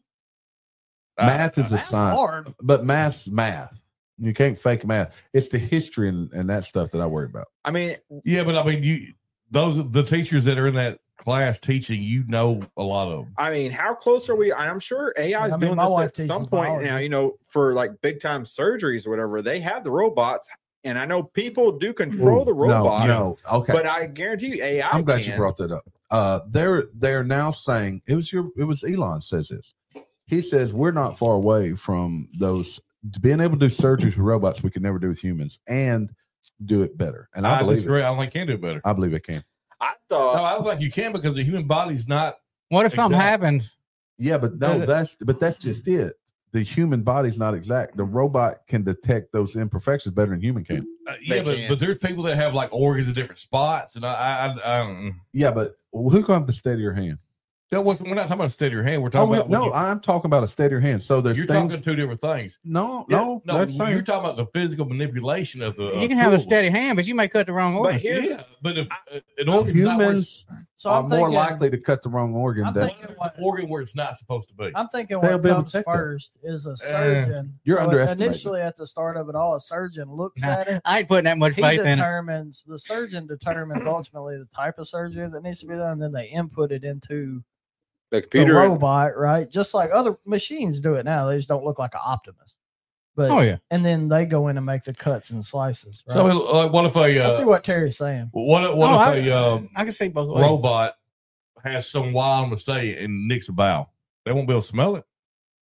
I- Math is a That's science, hard. but math's math. You can't fake math. It's the history and, and that stuff that I worry about. I mean, yeah, but I mean, you those the teachers that are in that class teaching, you know, a lot of them. I mean, how close are we? I'm sure A I is I mean, doing my this wife at teaches some point biology. now. You know, for like big time surgeries or whatever, they have the robots, and I know people do control Ooh, the robot. No, no. Okay. But I guarantee you, A I. I'm glad can. you brought that up. Uh, they're they're now saying it was your it was Elon says this. He says we're not far away from those being able to do surgeries with robots we could never do with humans and do it better. And I, I believe disagree. it. I don't think you can do it better. I believe it can. I No, thought. I don't think you can because the human body's not. What if something Exactly. happens? Yeah, but no, Does it- that's but that's just it. The human body's not exact. The robot can detect those imperfections better than human can. Uh, yeah, They but, can. but there's people that have like organs in different spots, and I I, I, I don't. Yeah, but who's going to have to steady your hand? That wasn't. We're not talking about steady your hand. We're Oh, talking we- about when no, you- I'm talking about a steadier hand. So there's you're things. talking two different things. no, Yeah, no, no, that's you're saying. talking about the physical manipulation of the. You uh, can have a tools. steady hand, but you may cut the wrong organ. But here's Yeah, but if uh, an organ Humans So are I'm more thinking, likely to cut the wrong organ. I'm than, thinking an what, organ where it's not supposed to be. I'm thinking They'll what be able to comes check that. first is a surgeon. You're So underestimating. Initially, at the start of it all, a surgeon looks Nah, at it. I ain't putting that much He faith in it. determines the surgeon determines ultimately the type of surgery that needs to be done, and then they input it into The the computer. robot, right? Just like other machines do it now. They just don't look like an Optimus. But Oh yeah. and then they go in and make the cuts and slices. Right? So, like, what if a I see uh, what Terry's saying. what if, what Oh, if I, a uh, I can see both ways. robot has some wild mistake and nicks a bowel? They won't be able to smell it.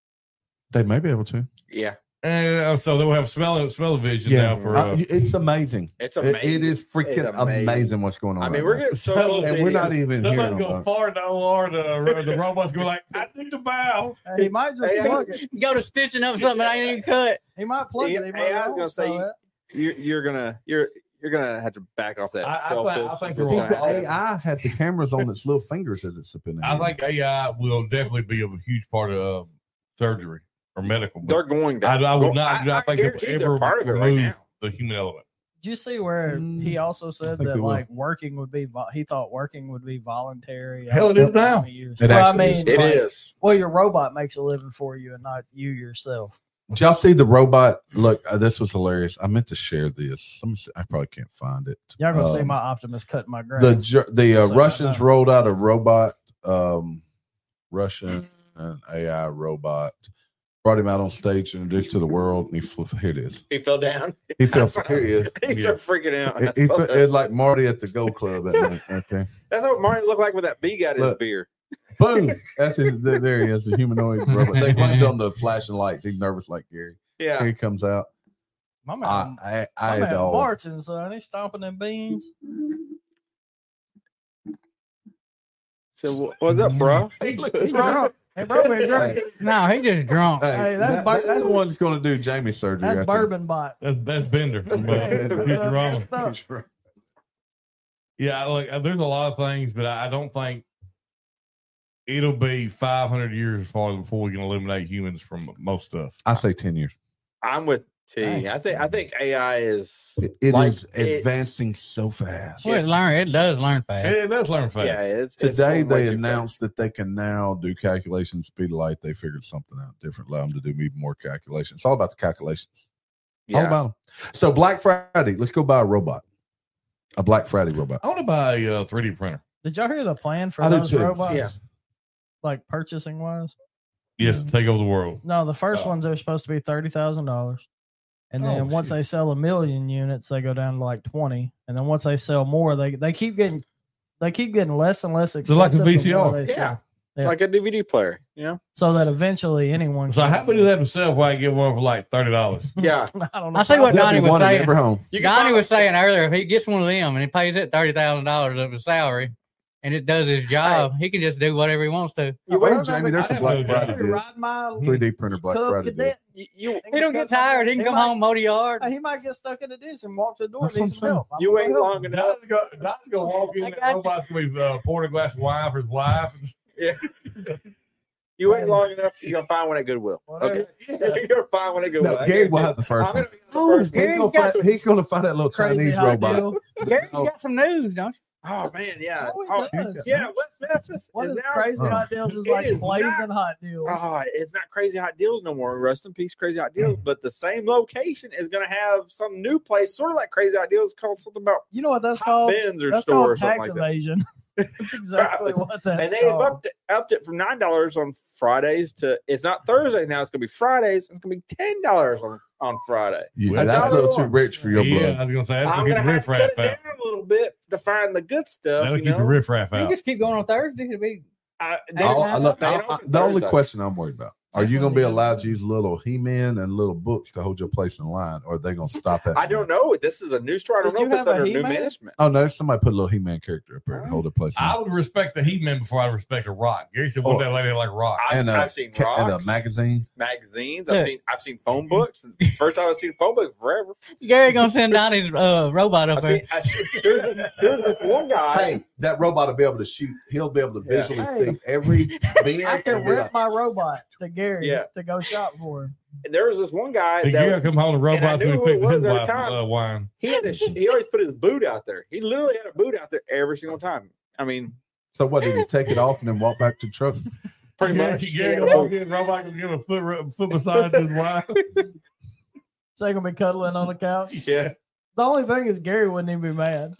they may be able to. Yeah, And so they'll have smell smell vision Yeah, now for. Uh, Uh, it's amazing. it's It- amazing. it is freaking It's amazing. amazing. what's going on. I mean, right we're now. getting so So- close. and to we're the- not even somebody hearing go about it. far in the O R, the, the robot's go like, I think the bowel. Hey, he might just Hey, plug it. Go to stitching up something I ain't even cut. He might plug Yeah, it. He hey, might I was gonna say, also it. You're, you're gonna you're you're gonna have to back off that. I- I twelve think- foot I think per they're giant. all- A I has the cameras on its little fingers as it's sipping. I think A I will definitely be a huge part of uh, surgery or medical. But They're going to. I, I would go- not. I, think guarantee they'll they're ever part of it right remove now. the human element. Did you see where Mm, he also I said think that they will. like working would be vo- he thought working would be voluntary? Hell, I it don't is know how now. many years. It Well, I actually mean, is. It like, is. Well, your robot makes a living for you, and not you yourself. Did y'all see the robot? Look, uh, this was hilarious. I meant to share this. Let me see. I probably can't find it. Y'all gonna see Um, my Optimus cutting my grass. the Ger- the uh, So, Russians uh, rolled out a robot, um, Russian and A I robot, brought him out on stage, introduced to the world, and he flew. Here it is. He fell down. He fell. Here he is. He's Yes. freaking out. It, That's, he what- fe- it's like Marty at the Go Club that night, right there. that's what Marty looked like with that bee got in his Look. beer. Boom! That's his. There there he is, the humanoid robot. They blamed on the flashing lights. He's nervous like Gary. Here Yeah. he comes out. my I man, I, my I man adore. Martin, son, he's stomping them beans. So what- what's up, bro? He drunk. Hey, bro, we drunk. No, he just drunk. Hey, Hey, that's that- bar- that's that's- the one that's going to do Jamie's surgery. That's after- bourbon bot. That's that's Bender from uh, Hey, Futurama. good stuff. Yeah, look, uh, there's a lot of things, but I I don't think it'll be five hundred years far before we can eliminate humans from most stuff. I say ten years. I'm with T. Dang. I think I think A I is It, it Like, is it- advancing so fast. Well, it learn. It does learn fast. It, it does learn fast. yeah. It's it's Today going way they too announced that they can now do calculations speed of light. They figured something out different, allow them to do even more calculations. It's all about the calculations. fast. It's all Yeah. about them. So Black Friday, let's go buy a robot, a Black Friday robot. I want to buy a uh, three D printer. Did y'all hear the plan for I do those too. robots? Yeah. Like purchasing wise? Yes, to take over the world. No, the first Oh. ones are supposed to be thirty thousand dollars, and then Oh, once shit. they sell a million units, they go down to like twenty, and then once they sell more, they they keep getting they keep getting less and less expensive. So like a the V C R. more they Yeah. sell. Yeah. Like a D V D player, you know? So that eventually anyone. So can- how many do they have to sell where I can get one for like thirty dollars? Yeah. I don't know. I see what There'll Donnie be was one in saying. every home. You can Donnie buy- was saying earlier, if he gets one of them and he pays it thirty thousand dollars of his salary, and it does his job. He can just do whatever he wants to. You wait, wait, Jamie. There's I some Black didn't know Friday that. deals. Ride my three D printer Black Cub Friday deal. Cadet. You, you, He don't get tired. He can He come might- home, mow the yard. He might get stuck in the ditch and walk to the door That's and what need I'm some saying. help. I'm you gonna wait help long him. enough. Don's gonna, Don's gonna walk in I and got you. robots gonna be uh, pouring a glass of wine for his wife. You wait long enough, you're gonna find one at Goodwill. Whatever. Okay, you're gonna find one at Goodwill. No, I Gary will guarantee have the it. first I'm one. gonna be the Oh, first one. He's Gary gonna, got find, he's gonna find that little Crazy Chinese hot robot. deal. Gary's Oh. got some news, don't you? Oh man, yeah. Oh, he Oh, does. yeah, West Memphis. What is is now- crazy Oh. hot deals is It like is blazing not- hot deals. Oh, it's not Crazy Hot Deals no more. Rest in peace, Crazy Hot Deals. But the same location is going to have some new place, sort of like Crazy Hot Deals, called something about You know what that's Hot called? Bins or That's store or called something tax like that. evasion. That's exactly what that's And they've called. upped it, upped it from nine dollars on Fridays to it's not Thursdays now. It's going to be Fridays. It's going to be ten dollars on on Friday. Yeah, A that's a dollar little too once. rich for your yeah, blood. I was gonna say that's I'm gonna going get to the have to cut riffraff it out. down a little bit to find the good stuff. That'll You keep the know? riffraff You out. just keep going on Thursday. It'll be I, they, I'll- I look- they I- don't I- open the only Thursday. question I'm worried about: Are That's you when going to be they- allowed to use little He-Man and little books to hold your place in line, or are they going to stop at? I don't know. This is a new store. I don't Did you know if it's have a under new He-Man? management. Oh no, there's somebody put a little He-Man character up there to hold their place. in I line. would respect the He-Man before I respect a rock. Gary said, "What Oh. that lady like rock?" I, and, uh, I've seen Ca- and a rocks, magazine. magazines. I've Yeah. seen I've seen phone books. Since the first time I've seen phone books forever. Gary gonna send Donnie's uh, robot up I've there. seen, I, there's, there's this one guy. Hey, that robot will be able to shoot. He'll be able to Yeah. visually Hey. see every being. I can rip my robot to Gary Yeah. to go shop for him. And there was this one guy Did that Gary come home to and I robots knew when who he it picked was his every wife time. uh, wine? he had a, sh- he always put his boot out there. He literally had a boot out there every single time. I mean, So what did he take it off and then walk back to the truck? pretty Gary, much. Gary Yeah. gonna walk in, robot gonna give him a foot, rub- foot massage to his wife. So they gonna be cuddling on the couch. Yeah. The only thing is Gary wouldn't even be mad.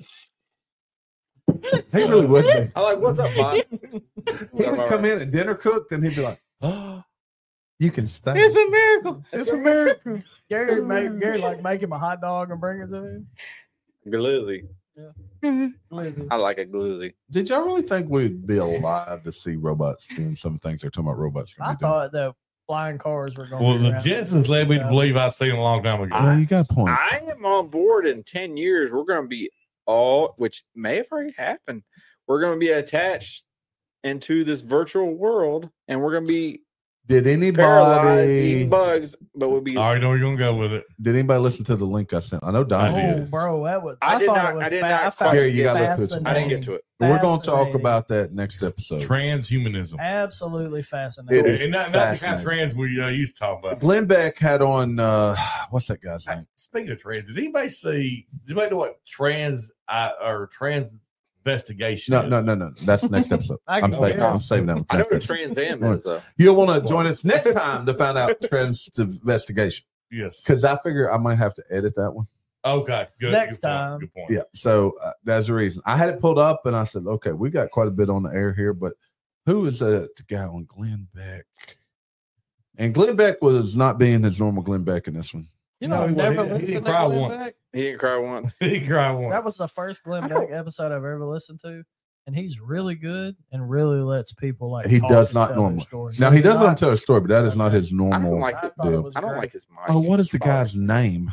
He really would be. I'm like, what's up, Bob? He would come in and dinner cooked, and he'd be like, "Oh, you can stay." It's a miracle. It's a miracle. Gary make Gary like make him a hot dog and bring it to him. Glizzy. I like a glizzy. Did y'all really think we'd be alive to see robots doing some things they're talking about robots? I thought that flying cars were going. Well, be the around. Jetsons led me to believe I'd seen them a long time ago. Well, you got a point. I am on board in ten years. We're going to be all, which may have already happened. We're going to be attached into this virtual world and we're going to be Did paralyzed, anybody eating bugs, but we'll be. I already know where you're gonna go with it. did anybody listen to the link I sent? I know Don I did. did. Oh, bro, that was. I I, did thought not- it was. I did fa- not I found Gary, it you gotta look this up. I didn't get to it. We're going to talk fascinating. about that next episode. Transhumanism. It Absolutely fascinating. is And not, not the kind of fascinating. trans we uh, used to talk about. Glenn Beck had on uh what's that guy's name? Speaking of trans, did anybody see? Did anybody know what trans uh, or trans investigation? No, is? no, no, no. That's the next episode. I I'm can saving, go I'm ahead. saving that. I know what a one. Trans Am is, though. You'll want to join us next time to find out trans investigation Yes. because I figure I might have to edit that one. Okay. Good. Next good point, time. Good point. Yeah, so uh, that's the reason I had it pulled up, and I said, "Okay, we got quite a bit on the air here, but who is that the guy on Glenn Beck?" And Glenn Beck was not being his normal Glenn Beck in this one. You No, know, he never wasn't. He listened didn't to cry Glenn once. Beck. He didn't cry once. He cried once. That was the first Glenn I Beck don't- episode I've ever listened to, and he's really good and really lets people like. He talk does and not tell their normally. stories. Now he does let him not- tell a story, but that is not his I normal don't like I it. thought it deal. was I don't great. like his mic. Oh, what is the Oh, guy's name?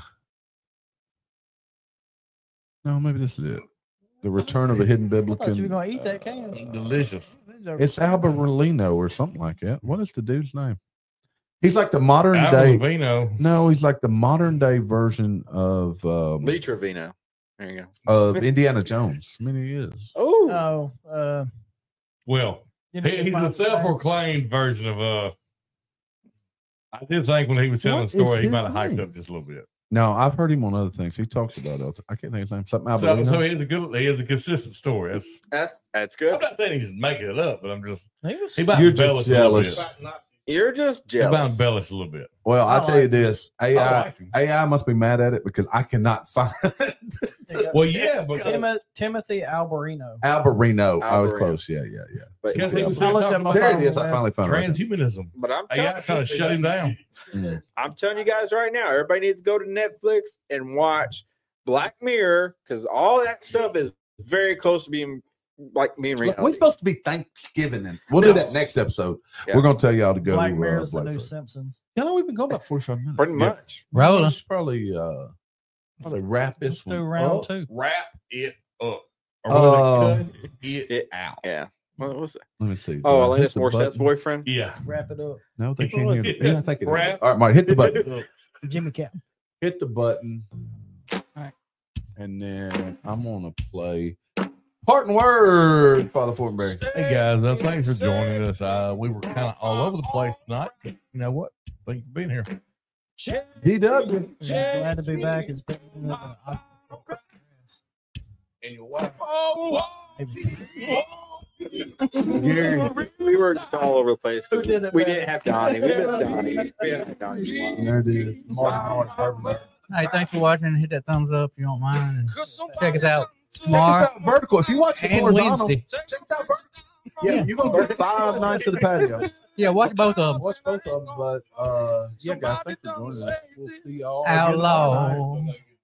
No, maybe this is it. The Return of a Hidden I Biblical. thought you were gonna eat that can. Delicious. It's Alberolino or something like that. What is the dude's name? He's like the modern Alvin day. Vino. No, he's like the modern day version of um, Lee Trevino. There you go. of Indiana Jones. I mean, he is. Oh, Oh, uh, Well, you know, he, he's my- a self-proclaimed version of uh. I did think when he was telling What the story, is he his might have hyped name? up just a little bit. No, I've heard him on other things. He talks about it. I can't think of his name. Something So, Alberolino. so he has a good, he has a consistent story. That's, that's that's I'm good. not saying he's making it up, but I'm just he was- he about You're embellish just a little jealous. bit. You're just He about jealous. embellish a little bit. Well, I I'll tell you like this: A I I like him. A I must be mad at it because I cannot find Well, yeah, but Tim- Timothy Alberino. Alberino. I was Alberino. close. Yeah, yeah, yeah. But, because he was I looked talking at my about There phone. it is. I finally found it. right transhumanism. but I'm A I telling, trying to shut him down. there. I'm telling you guys right now, everybody needs to go to Netflix and watch Black Mirror because all that stuff is very close to being like being Look, reality. we're supposed to be Thanksgiving, and we'll do that next episode. Yeah. We're going to tell y'all to go. Black uh, Mirror's the Black new Friday. Simpsons. Yeah, no, we've been going about forty-five minutes. Pretty Yeah. much. Rolling. Let's probably uh probably wrap this Let's do one round up. two. Wrap it up. or whether Oh. they cut it, It- out. Yeah. What was that? Let me see. Oh, Did I hit Alanis the Morissette's button? boyfriend. Yeah. Wrap it up. No, they can't hear it. Yeah, I think it is. Rap. All right, Mike, hit the button. Jimmy Cap. Hit the button. right. And then I'm gonna play Parting Word, Father Fortenberry. Hey guys, uh, thanks for joining us. Uh, we were kind of all over the place tonight. You know what? Thanks for being here. D W. Yeah, glad to be back. It's been uh, And your wife. Gary. We were just all over the place. 'cause Who did it we better? didn't have Donnie. We missed Donnie. We didn't have Donnie. There it is. Martin Martin Urban. Hey, thanks for watching. Hit that thumbs up if you don't mind. And check us out Check us tomorrow out Vertical. If you watch the and Horizontal, Wednesday. check us out Vertical. Yeah, you're gonna get five nights to the patio. Yeah, watch both of them. Watch both of them, but uh, yeah, guys, thanks for joining us. We'll see y'all again tomorrow night. Outlaw.